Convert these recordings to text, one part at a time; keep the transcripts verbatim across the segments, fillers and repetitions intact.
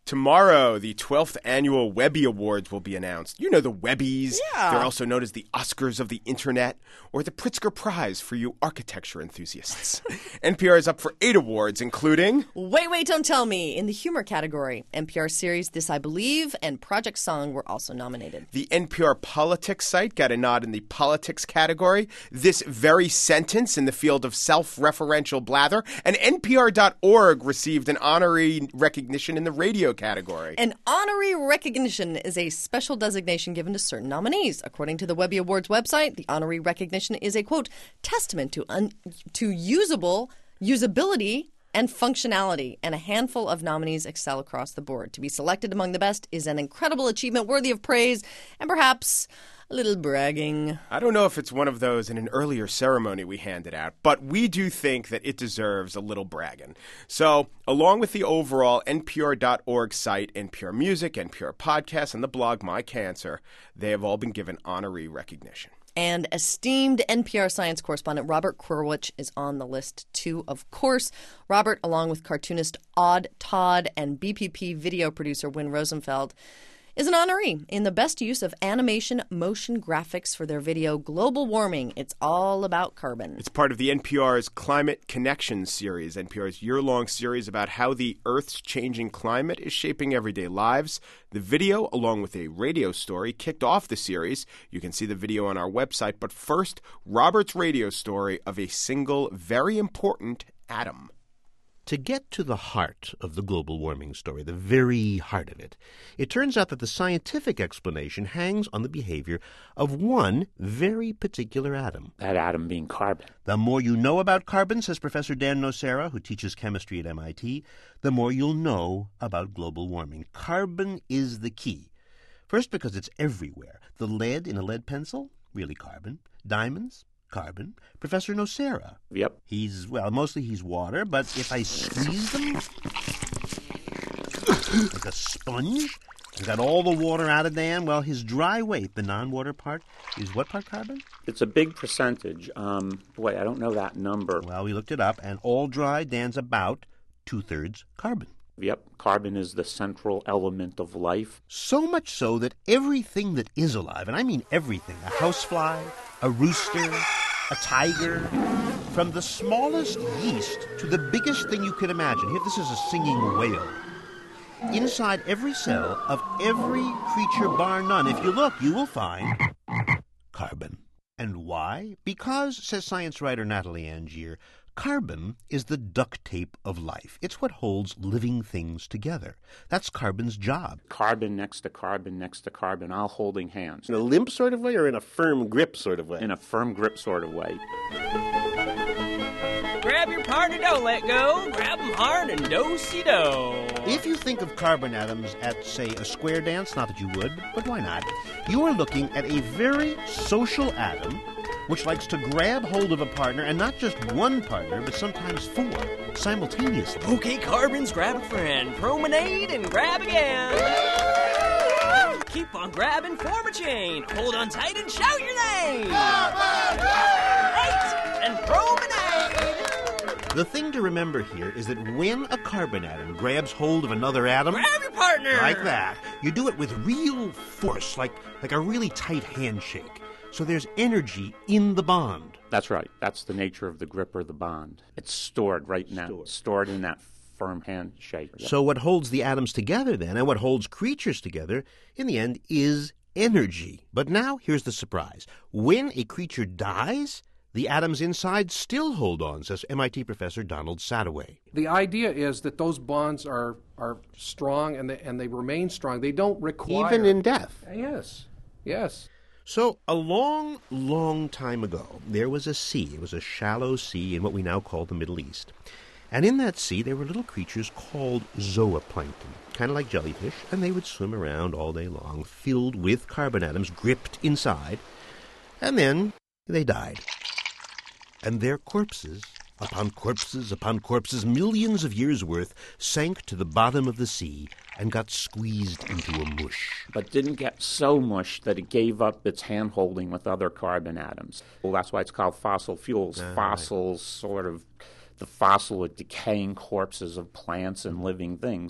Tomorrow, the twelfth annual Webby Awards will be announced. You know the Webbies. Yeah. They're also known as the Oscars of the Internet or the Pritzker Prize for you architecture enthusiasts. N P R is up for eight awards, including... Wait, wait, don't tell me. In the humor category, N P R series This I Believe and Project Song were also nominated. The N P R Politics site got a nod in the Politics category. This very sentence in the field of self-referential blather. And N P R dot org received an honorary recognition in the radio category. An honorary recognition is a special designation given to certain nominees. According to the Webby Awards website, the honorary recognition is a, quote, testament to un- to usable usability and functionality, and a handful of nominees excel across the board. To be selected among the best is an incredible achievement worthy of praise and perhaps a little bragging. I don't know if it's one of those in an earlier ceremony we handed out, but we do think that it deserves a little bragging. So, along with the overall N P R dot org site, N P R Music, N P R Podcasts, and the blog My Cancer, they have all been given honorary recognition. And esteemed N P R science correspondent Robert Krulwich is on the list, too, of course. Robert, along with cartoonist Odd Todd and B P P video producer Win Rosenfeld, is an honoree in the best use of animation motion graphics for their video Global Warming. It's all about carbon. It's part of the N P R's Climate Connections series, N P R's year-long series about how the Earth's changing climate is shaping everyday lives. The video, along with a radio story, kicked off the series. You can see the video on our website. But first, Robert's radio story of a single, very important atom. To get to the heart of the global warming story, the very heart of it, it turns out that the scientific explanation hangs on the behavior of one very particular atom. That atom being carbon. The more you know about carbon, says Professor Dan Nocera, who teaches chemistry at M I T, the more you'll know about global warming. Carbon is the key. First, because it's everywhere. The lead in a lead pencil, really carbon. Diamonds, carbon. Professor Nocera. Yep. He's, well, mostly he's water, but if I squeeze them like a sponge and got all the water out of Dan, well, his dry weight, the non-water part, is what part carbon? It's a big percentage. Um, boy, I don't know that number. Well, we looked it up, and all dry, Dan's about two-thirds carbon. Yep, carbon is the central element of life. So much so that everything that is alive, and I mean everything, a housefly, a rooster, a tiger, from the smallest yeast to the biggest thing you can imagine. Here, this is a singing whale. Inside every cell of every creature, bar none, if you look, you will find carbon. And why? Because, says science writer Natalie Angier, carbon is the duct tape of life. It's what holds living things together. That's carbon's job. Carbon next to carbon next to carbon, all holding hands. In a limp sort of way or in a firm grip sort of way? In a firm grip sort of way. Grab your partner, don't let go. Grab them hard and do-si-do. If you think of carbon atoms at, say, a square dance, not that you would, but why not, you are looking at a very social atom which likes to grab hold of a partner, and not just one partner, but sometimes four, simultaneously. Okay, carbons, grab a friend. Promenade and grab again. Keep on grabbing, form a chain. Hold on tight and shout your name. Right, and promenade. The thing to remember here is that when a carbon atom grabs hold of another atom, grab your partner. Like that, you do it with real force, like, like a really tight handshake. So there's energy in the bond. That's right. That's the nature of the grip or the bond. It's stored right now. Stored, stored in that firm handshake. Yep. So what holds the atoms together then, and what holds creatures together, in the end, is energy. But now, here's the surprise. When a creature dies, the atoms inside still hold on, says M I T professor Donald Sadoway. The idea is that those bonds are, are strong, and they, and they remain strong. They don't require... Even in death. Yes, yes. So, a long, long time ago, there was a sea. It was a shallow sea in what we now call the Middle East. And in that sea, there were little creatures called zooplankton, kind of like jellyfish, and they would swim around all day long, filled with carbon atoms gripped inside. And then they died. And their corpses, upon corpses upon corpses, millions of years' worth, sank to the bottom of the sea and got squeezed into a mush. But didn't get so mushed that it gave up its hand-holding with other carbon atoms. Well, that's why it's called fossil fuels. Ah, Fossils, sort of the fossil or decaying corpses of plants and living things,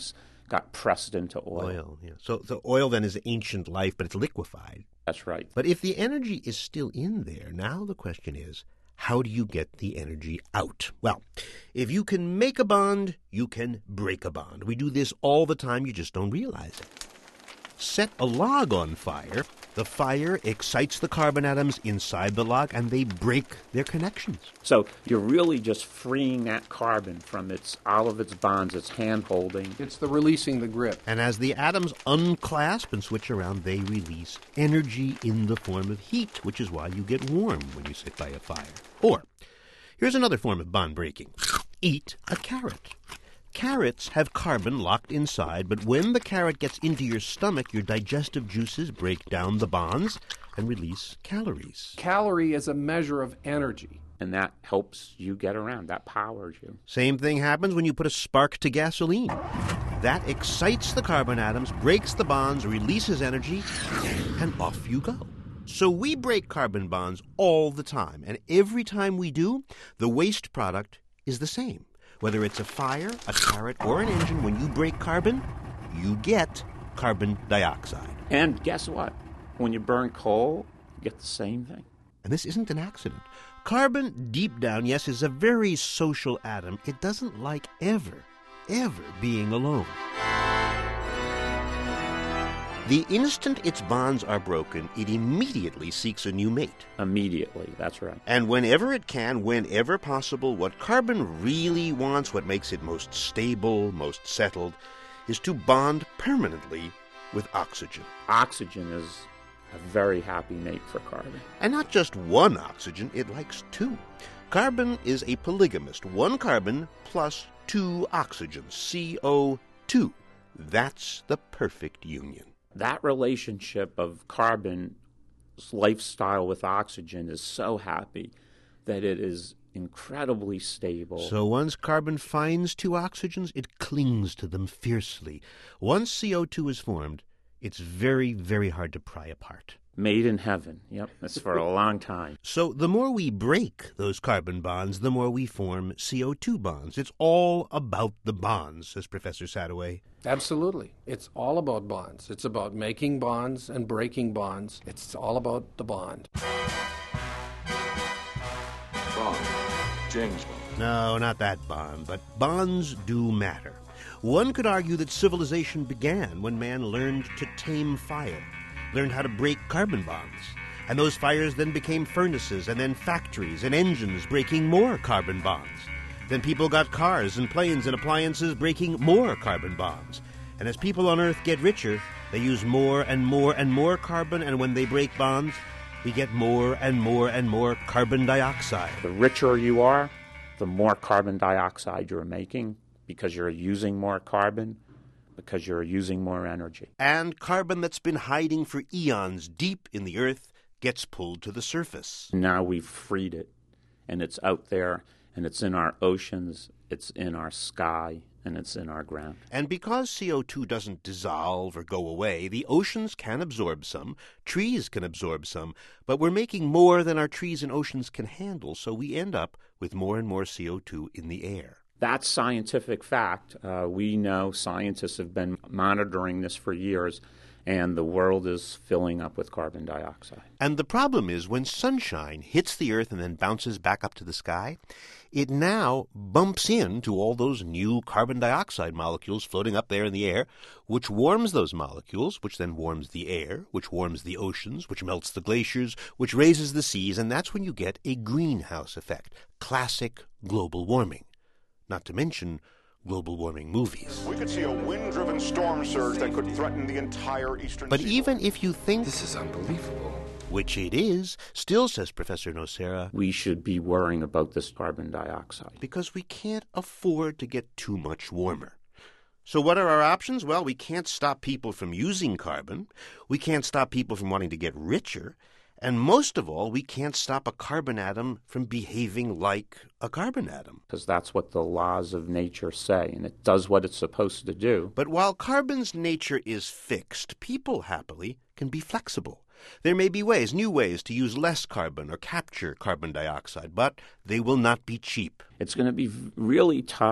got pressed into oil. Oil, yeah. So, so oil then is ancient life, but it's liquefied. That's right. But if the energy is still in there, now the question is, how do you get the energy out? Well, if you can make a bond, you can break a bond. We do this all the time, you just don't realize it. Set a log on fire. The fire excites the carbon atoms inside the log, and they break their connections. So you're really just freeing that carbon from its all of its bonds, its hand-holding. It's the releasing the grip. And as the atoms unclasp and switch around, they release energy in the form of heat, which is why you get warm when you sit by a fire. Or, here's another form of bond breaking. Eat a carrot. Carrots have carbon locked inside, but when the carrot gets into your stomach, your digestive juices break down the bonds and release calories. Calorie is a measure of energy. And that helps you get around. That powers you. Same thing happens when you put a spark to gasoline. That excites the carbon atoms, breaks the bonds, releases energy, and off you go. So we break carbon bonds all the time, and every time we do, the waste product is the same. Whether it's a fire, a carrot, or an engine, when you break carbon, you get carbon dioxide. And guess what? When you burn coal, you get the same thing. And this isn't an accident. Carbon, deep down, yes, is a very social atom. It doesn't like ever, ever being alone. The instant its bonds are broken, it immediately seeks a new mate. Immediately, that's right. And whenever it can, whenever possible, what carbon really wants, what makes it most stable, most settled, is to bond permanently with oxygen. Oxygen is a very happy mate for carbon. And not just one oxygen, it likes two. Carbon is a polygamist. One carbon plus two oxygens, C O two. That's the perfect union. That relationship of carbon's lifestyle with oxygen is so happy that it is incredibly stable. So once carbon finds two oxygens, it clings to them fiercely. Once C O two is formed, it's very, very hard to pry apart. Made in heaven. Yep, that's for a long time. So the more we break those carbon bonds, the more we form C O two bonds. It's all about the bonds, says Professor Sadoway. Absolutely. It's all about bonds. It's about making bonds and breaking bonds. It's all about the bond. Bond. James Bond. No, not that bond, but bonds do matter. One could argue that civilization began when man learned to tame fire, learned how to break carbon bonds. And those fires then became furnaces, and then factories and engines breaking more carbon bonds. Then people got cars and planes and appliances breaking more carbon bonds. And as people on Earth get richer, they use more and more and more carbon, and when they break bonds, we get more and more and more carbon dioxide. The richer you are, the more carbon dioxide you're making because you're using more carbon, because you're using more energy. And carbon that's been hiding for eons deep in the Earth gets pulled to the surface. Now we've freed it, and it's out there, and it's in our oceans, it's in our sky, and it's in our ground. And because C O two doesn't dissolve or go away, the oceans can absorb some, trees can absorb some, but we're making more than our trees and oceans can handle, so we end up with more and more C O two in the air. That's scientific fact. Uh, we know scientists have been monitoring this for years, and the world is filling up with carbon dioxide. And the problem is when sunshine hits the Earth and then bounces back up to the sky, it now bumps into all those new carbon dioxide molecules floating up there in the air, which warms those molecules, which then warms the air, which warms the oceans, which melts the glaciers, which raises the seas, and that's when you get a greenhouse effect, classic global warming. Not to mention global warming movies. We could see a wind-driven storm surge that could threaten the entire eastern But seaboard. even if you think, This is unbelievable. which it is, still, says Professor Nocera, We should be worrying about this carbon dioxide. because we can't afford to get too much warmer. So what are our options? Well, we can't stop people from using carbon. We can't stop people from wanting to get richer. And most of all, we can't stop a carbon atom from behaving like a carbon atom. Because that's what the laws of nature say, and it does what it's supposed to do. But while carbon's nature is fixed, people, happily, can be flexible. There may be ways, new ways, to use less carbon or capture carbon dioxide, but they will not be cheap. It's going to be really tough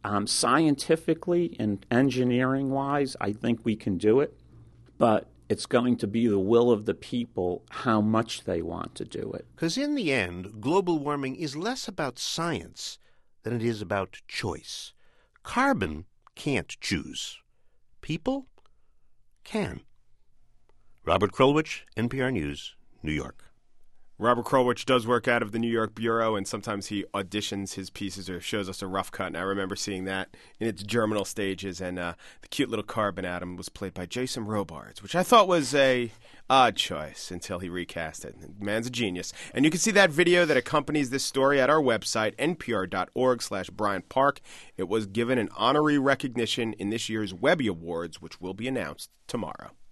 Um, scientifically and engineering-wise, I think we can do it, but it's going to be the will of the people how much they want to do it. Because in the end, global warming is less about science than it is about choice. Carbon can't choose. People can. Robert Krulwich, N P R News, New York. Robert Krulwich does work out of the New York Bureau, and sometimes he auditions his pieces or shows us a rough cut. And I remember seeing that in its germinal stages. And uh, the cute little Carbon Atom was played by Jason Robards, which I thought was a odd choice until he recast it. The man's a genius. And you can see that video that accompanies this story at our website, npr.org slash Bryant Park. It was given an honorary recognition in this year's Webby Awards, which will be announced tomorrow.